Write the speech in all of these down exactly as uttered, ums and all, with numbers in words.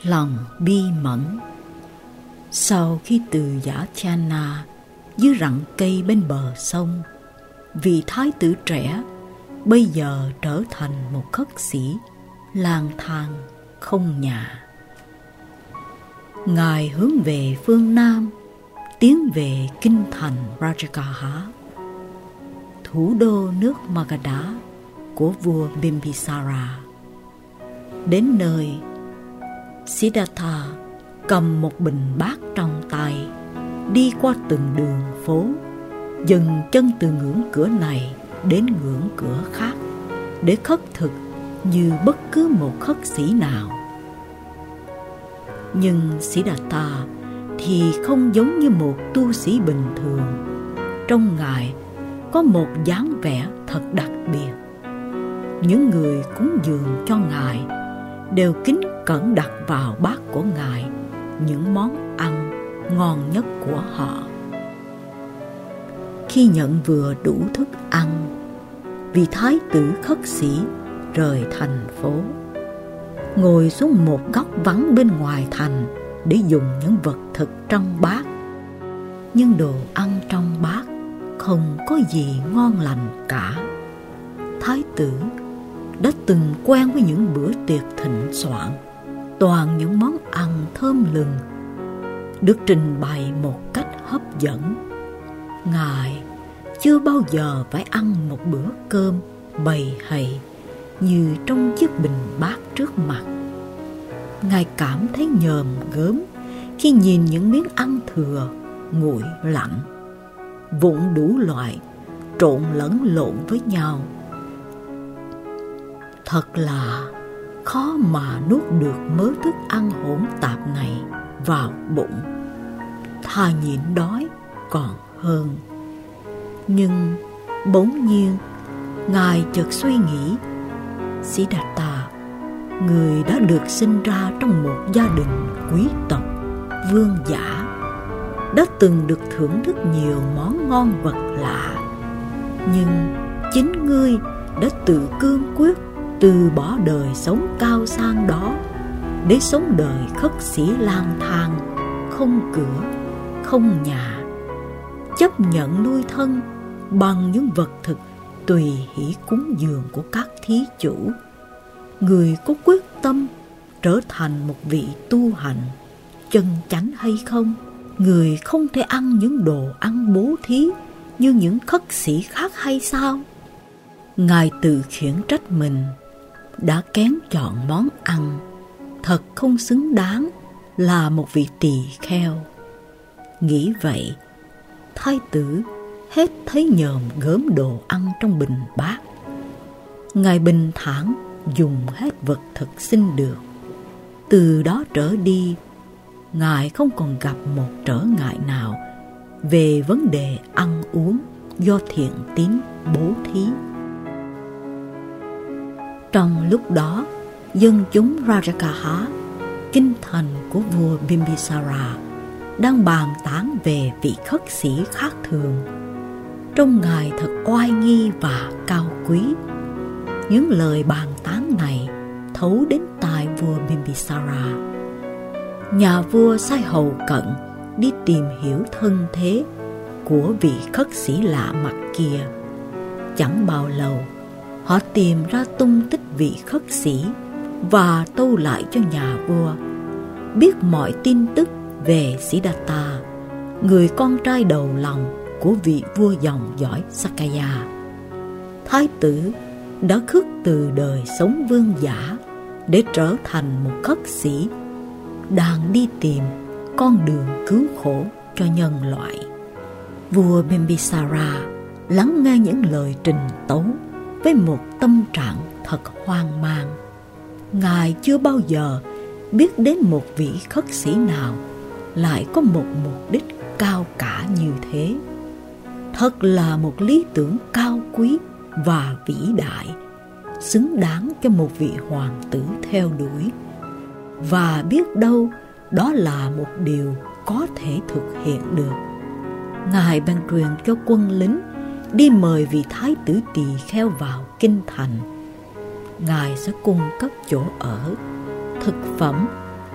Lòng bi mẫn. Sau khi từ giả Chana dưới rặng cây bên bờ sông, vị thái tử trẻ bây giờ trở thành một khất sĩ lang thang không nhà. Ngài hướng về phương Nam, tiến về kinh thành Rajagaha, thủ đô nước Magadha của vua Bimbisara. Đến nơi, Siddhartha cầm một bình bát trong tay, đi qua từng đường phố, dừng chân từ ngưỡng cửa này đến ngưỡng cửa khác để khất thực như bất cứ một khất sĩ nào. Nhưng Siddhartha thì không giống như một tu sĩ bình thường. Trong Ngài có một dáng vẻ thật đặc biệt. Những người cúng dường cho Ngài đều kính cẩn đặt vào bát của Ngài những món ăn ngon nhất của họ. Khi nhận vừa đủ thức ăn, vị thái tử khất sĩ rời thành phố, ngồi xuống một góc vắng bên ngoài thành để dùng những vật thực trong bát. Nhưng đồ ăn trong bát không có gì ngon lành cả. Thái tử đã từng quen với những bữa tiệc thịnh soạn, toàn những món ăn thơm lừng, được trình bày một cách hấp dẫn. Ngài chưa bao giờ phải ăn một bữa cơm bầy hầy như trong chiếc bình bát trước mặt. Ngài cảm thấy nhòm gớm khi nhìn những miếng ăn thừa nguội lạnh, vụn đủ loại trộn lẫn lộn với nhau. Thật là khó mà nuốt được mớ thức ăn hỗn tạp này vào bụng, thà nhịn đói còn hơn. Nhưng bỗng nhiên Ngài chợt suy nghĩ, Siddhartha, người đã được sinh ra trong một gia đình quý tộc vương giả, đã từng được thưởng thức nhiều món ngon vật lạ, nhưng chính ngươi đã tự cương quyết từ bỏ đời sống cao sang đó để sống đời khất sĩ lang thang, không cửa, không nhà, chấp nhận nuôi thân bằng những vật thực tùy hỷ cúng dường của các thí chủ. Người có quyết tâm trở thành một vị tu hành chân chánh hay không? Người không thể ăn những đồ ăn bố thí như những khất sĩ khác hay sao? Ngài tự khiển trách mình đã kén chọn món ăn, thật không xứng đáng là một vị tỳ kheo. Nghĩ vậy, thái tử hết thấy nhòm gớm đồ ăn trong bình bát. Ngài bình thản dùng hết vật thực xin được. Từ đó trở đi, Ngài không còn gặp một trở ngại nào về vấn đề ăn uống do thiện tín bố thí. Trong lúc đó, dân chúng Rajagaha, kinh thành của vua Bimbisara, đang bàn tán về vị khất sĩ khác thường. Trông Ngài thật oai nghi và cao quý. Những lời bàn tán này thấu đến tai vua Bimbisara. Nhà vua sai hầu cận đi tìm hiểu thân thế của vị khất sĩ lạ mặt kia. Chẳng bao lâu, họ tìm ra tung tích vị khất sĩ và tâu lại cho nhà vua biết mọi tin tức về Siddhartha, người con trai đầu lòng của vị vua dòng dõi Sakaya. Thái tử đã khước từ đời sống vương giả để trở thành một khất sĩ đang đi tìm con đường cứu khổ cho nhân loại. Vua Bimbisara lắng nghe những lời trình tấu với một tâm trạng thật hoang mang. Ngài chưa bao giờ biết đến một vị khất sĩ nào lại có một mục đích cao cả như thế. Thật là một lý tưởng cao quý và vĩ đại, xứng đáng cho một vị hoàng tử theo đuổi. Và biết đâu đó là một điều có thể thực hiện được. Ngài ban truyền cho quân lính đi mời vị thái tử tỳ kheo vào kinh thành. Ngài sẽ cung cấp chỗ ở, thực phẩm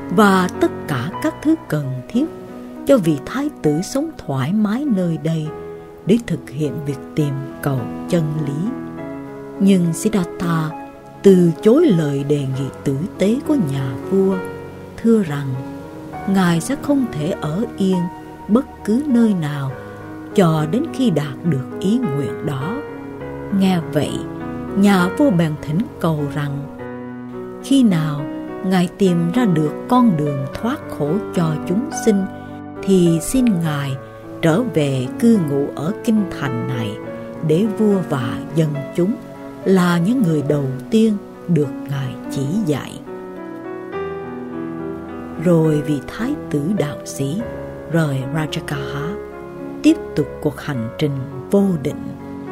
và tất cả các thứ cần thiết cho vị thái tử sống thoải mái nơi đây để thực hiện việc tìm cầu chân lý. Nhưng Siddhartha từ chối lời đề nghị tử tế của nhà vua, thưa rằng ngài sẽ không thể ở yên bất cứ nơi nào cho đến khi đạt được ý nguyện đó. Nghe vậy, nhà vua bèn thỉnh cầu rằng khi nào ngài tìm ra được con đường thoát khổ cho chúng sinh thì xin ngài trở về cư ngụ ở kinh thành này, để vua và dân chúng là những người đầu tiên được ngài chỉ dạy. Rồi vị thái tử đạo sĩ rời Rajagaha, tiếp tục cuộc hành trình vô định.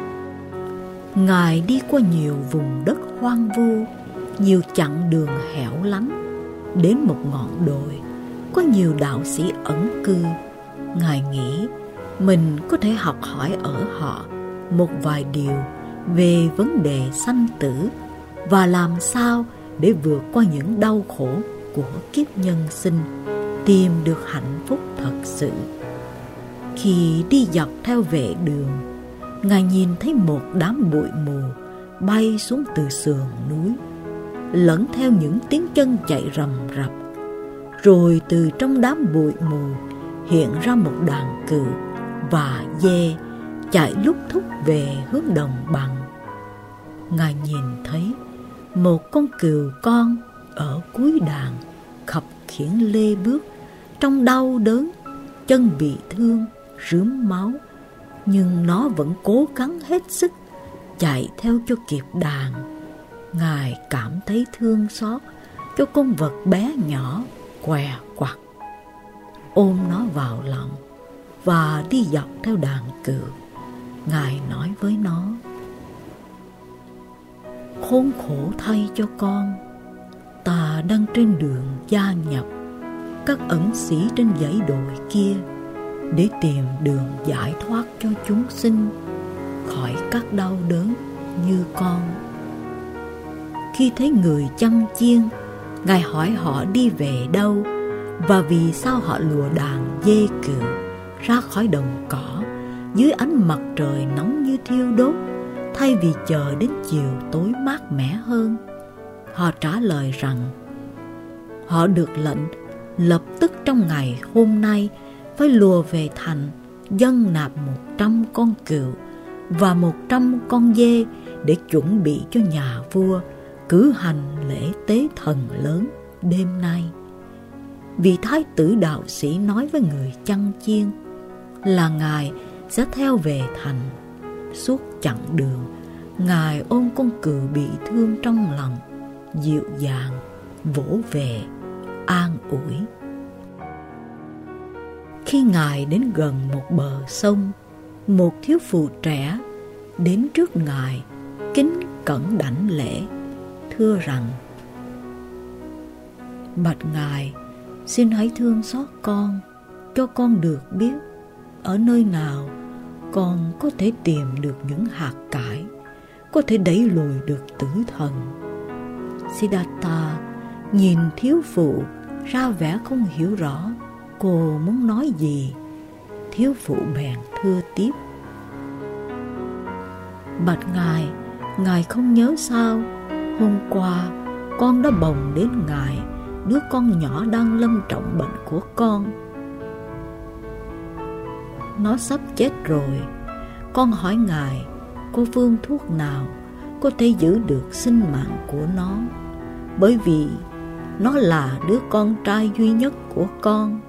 Ngài đi qua nhiều vùng đất hoang vu, nhiều chặng đường hẻo lánh, đến một ngọn đồi có nhiều đạo sĩ ẩn cư. Ngài nghĩ mình có thể học hỏi ở họ một vài điều về vấn đề sanh tử và làm sao để vượt qua những đau khổ của kiếp nhân sinh, tìm được hạnh phúc thật sự. Khi đi dọc theo vệ đường, ngài nhìn thấy một đám bụi mù bay xuống từ sườn núi, lẫn theo những tiếng chân chạy rầm rập. Rồi từ trong đám bụi mù hiện ra một đàn cừu và dê chạy lúc thúc về hướng đồng bằng. Ngài nhìn thấy một con cừu con ở cuối đàn khập khiễng lê bước trong đau đớn, chân bị thương, rướm máu, nhưng nó vẫn cố gắng hết sức chạy theo cho kịp đàn. Ngài cảm thấy thương xót cho con vật bé nhỏ què quặt, ôm nó vào lòng và đi dọc theo đàn cừu. Ngài nói với nó: khốn khổ thay cho con, ta đang trên đường gia nhập các ẩn sĩ trên dãy đồi kia để tìm đường giải thoát cho chúng sinh khỏi các đau đớn như con. Khi thấy người chăn chiên, Ngài hỏi họ đi về đâu và vì sao họ lùa đàn dê cừu ra khỏi đồng cỏ dưới ánh mặt trời nóng như thiêu đốt, thay vì chờ đến chiều tối mát mẻ hơn. Họ trả lời rằng họ được lệnh lập tức trong ngày hôm nay phải lùa về thành, dâng nạp một trăm con cừu và một trăm con dê để chuẩn bị cho nhà vua cử hành lễ tế thần lớn đêm nay. Vị thái tử đạo sĩ nói với người chăn chiên là Ngài sẽ theo về thành. Suốt chặng đường, Ngài ôm con cừu bị thương trong lòng, dịu dàng vỗ về, an ủi. Khi Ngài đến gần một bờ sông, một thiếu phụ trẻ đến trước Ngài, kính cẩn đảnh lễ, thưa rằng: bạch Ngài, xin hãy thương xót con, cho con được biết ở nơi nào con có thể tìm được những hạt cải, có thể đẩy lùi được tử thần. Siddhartha nhìn thiếu phụ ra vẻ không hiểu rõ cô muốn nói gì. Thiếu phụ bèn thưa tiếp: bạch Ngài, Ngài không nhớ sao hôm qua con đã bồng đến Ngài đứa con nhỏ đang lâm trọng bệnh của con. Nó sắp chết rồi. Con hỏi Ngài có phương thuốc nào có thể giữ được sinh mạng của nó, bởi vì nó là đứa con trai duy nhất của con.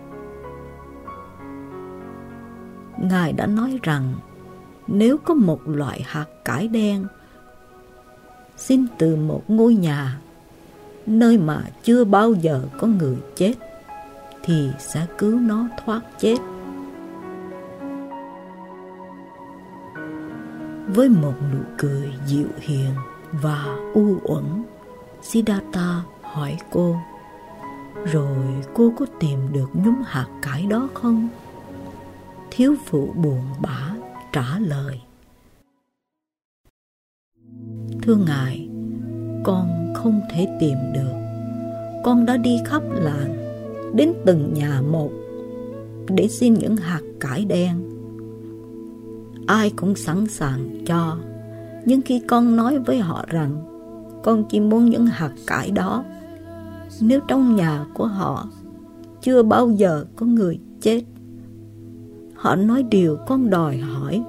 Ngài đã nói rằng nếu có một loại hạt cải đen xin từ một ngôi nhà nơi mà chưa bao giờ có người chết thì sẽ cứu nó thoát chết. Với một nụ cười dịu hiền và u uẩn, Siddhartha hỏi cô: rồi cô có tìm được nhúm hạt cải đó không? Thiếu phụ buồn bã trả lời: thưa Ngài, con không thể tìm được. Con đã đi khắp làng đến từng nhà một để xin những hạt cải đen. Ai cũng sẵn sàng cho, nhưng khi con nói với họ rằng con chỉ muốn những hạt cải đó, nếu trong nhà của họ chưa bao giờ có người chết, họ nói điều con đòi hỏi.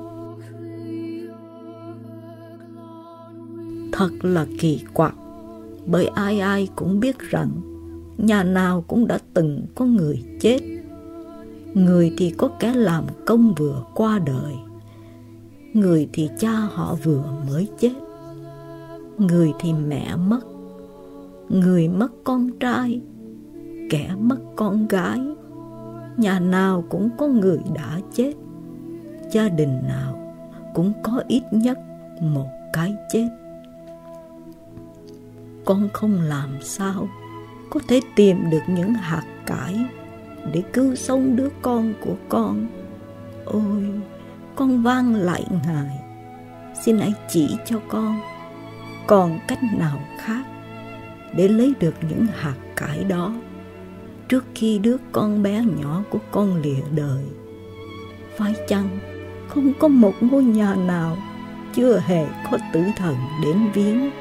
Thật là kỳ quặc, bởi ai ai cũng biết rằng nhà nào cũng đã từng có người chết. Người thì có kẻ làm công vừa qua đời, người thì cha họ vừa mới chết, người thì mẹ mất, người mất con trai, kẻ mất con gái. Nhà nào cũng có người đã chết, gia đình nào cũng có ít nhất một cái chết. Con không làm sao có thể tìm được những hạt cải để cứu sống đứa con của con. Ôi, con van lạy Ngài, xin hãy chỉ cho con còn cách nào khác để lấy được những hạt cải đó trước khi đứa con bé nhỏ của con lìa đời. Phải chăng không có một ngôi nhà nào chưa hề có tử thần đến viếng?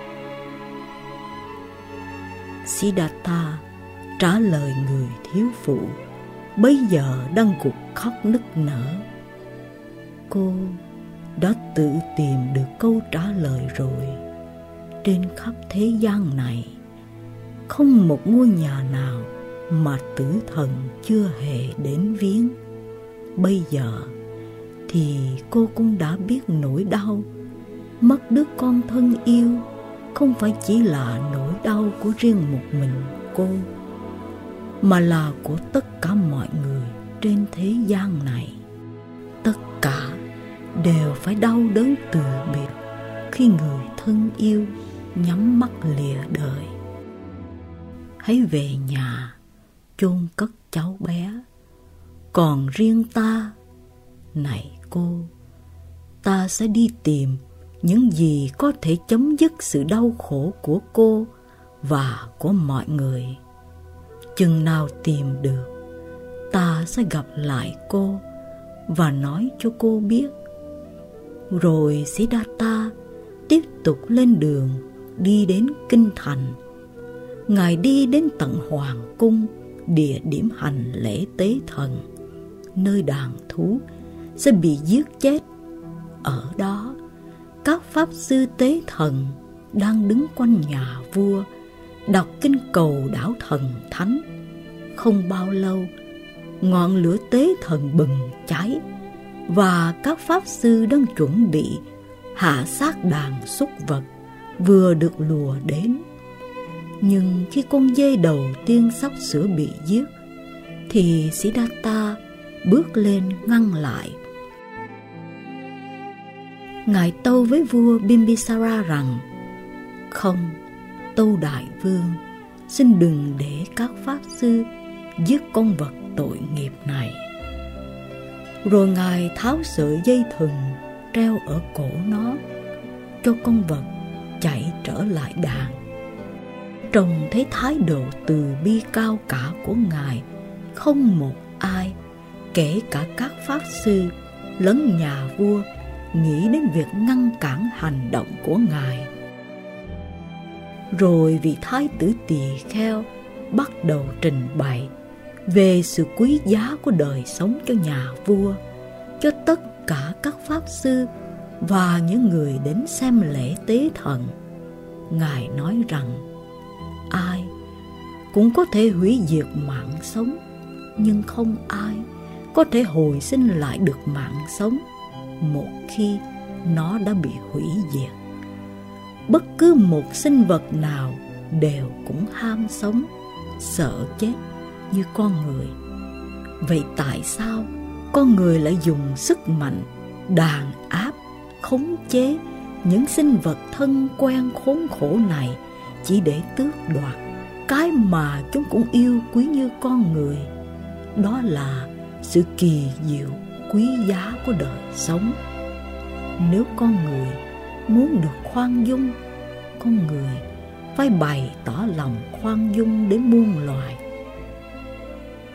Siddhartha trả lời người thiếu phụ bấy giờ đang gục khóc nức nở. Cô đã tự tìm được câu trả lời rồi. Trên khắp thế gian này, không một ngôi nhà nào mà tử thần chưa hề đến viếng. Bây giờ thì cô cũng đã biết nỗi đau mất đứa con thân yêu không phải chỉ là nỗi đau của riêng một mình cô, mà là của tất cả mọi người trên thế gian này. Tất cả đều phải đau đớn từ biệt khi người thân yêu nhắm mắt lìa đời. Hãy về nhà chôn cất cháu bé. Còn riêng ta, này cô, ta sẽ đi tìm những gì có thể chấm dứt sự đau khổ của cô và của mọi người. Chừng nào tìm được, ta sẽ gặp lại cô và nói cho cô biết. Rồi Siddhartha tiếp tục lên đường đi đến kinh thành. Ngài đi đến tận hoàng cung, địa điểm hành lễ tế thần, nơi đàn thú sẽ bị giết chết. Ở đó, các pháp sư tế thần đang đứng quanh nhà vua, đọc kinh cầu đảo thần thánh. Không bao lâu, ngọn lửa tế thần bừng cháy, và các pháp sư đang chuẩn bị hạ sát đàn súc vật vừa được lùa đến. Nhưng khi con dê đầu tiên sắp sửa bị giết, thì Siddhartha bước lên ngăn lại. Ngài tâu với vua Bimbisara rằng: Không, tâu đại vương, xin đừng để các pháp sư giết con vật tội nghiệp này. Rồi Ngài tháo sợi dây thừng treo ở cổ nó, cho con vật chạy trở lại đàn. Trông thấy thái độ từ bi cao cả của Ngài, không một ai, kể cả các pháp sư lẫn nhà vua, nghĩ đến việc ngăn cản hành động của Ngài. Rồi vị thái tử tỳ kheo bắt đầu trình bày về sự quý giá của đời sống cho nhà vua, cho tất cả các pháp sư và những người đến xem lễ tế thần. Ngài nói rằng ai cũng có thể hủy diệt mạng sống, nhưng không ai có thể hồi sinh lại được mạng sống một khi nó đã bị hủy diệt. Bất cứ một sinh vật nào đều cũng ham sống, sợ chết như con người. Vậy tại sao con người lại dùng sức mạnh đàn áp, khống chế những sinh vật thân quen khốn khổ này chỉ để tước đoạt cái mà chúng cũng yêu quý như con người? Đó là sự kỳ diệu quý giá của đời sống. Nếu con người muốn được khoan dung, con người phải bày tỏ lòng khoan dung đến muôn loài.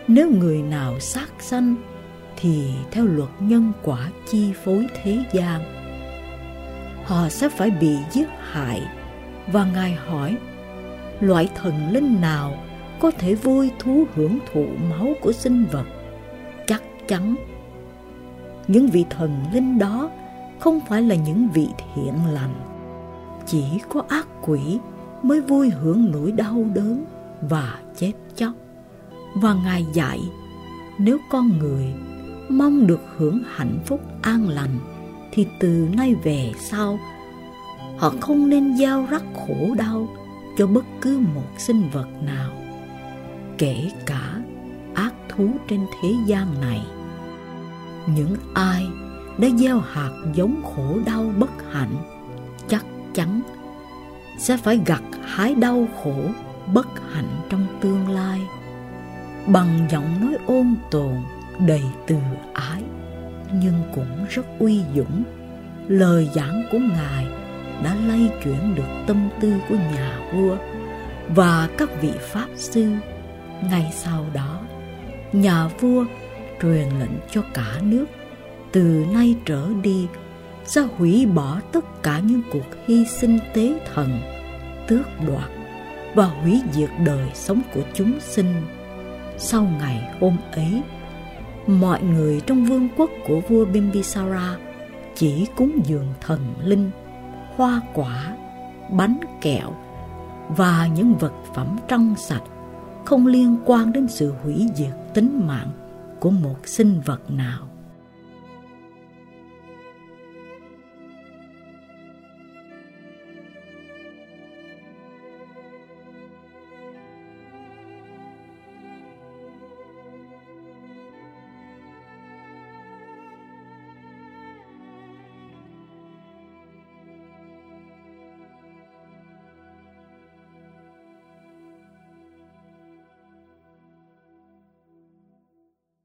Nếu người nào sát sanh thì theo luật nhân quả chi phối thế gian, họ sẽ phải bị giết hại. Và Ngài hỏi, loại thần linh nào có thể vui thú hưởng thụ máu của sinh vật? Chắc chắn những vị thần linh đó không phải là những vị thiện lành. Chỉ có ác quỷ mới vui hưởng nỗi đau đớn và chết chóc. Và Ngài dạy, nếu con người mong được hưởng hạnh phúc an lành thì từ nay về sau họ không nên gieo rắc khổ đau cho bất cứ một sinh vật nào, kể cả ác thú trên thế gian này. Những ai đã gieo hạt giống khổ đau bất hạnh chắc chắn sẽ phải gặt hái đau khổ bất hạnh trong tương lai. Bằng giọng nói ôn tồn đầy từ ái nhưng cũng rất uy dũng, lời giảng của Ngài đã lay chuyển được tâm tư của nhà vua và các vị pháp sư. Ngay sau đó, nhà vua truyền lệnh cho cả nước từ nay trở đi sẽ hủy bỏ tất cả những cuộc hy sinh tế thần, tước đoạt và hủy diệt đời sống của chúng sinh. Sau ngày hôm ấy, mọi người trong vương quốc của vua Bimbisara chỉ cúng dường thần linh, hoa quả, bánh kẹo và những vật phẩm trong sạch, không liên quan đến sự hủy diệt tính mạng của một sinh vật nào.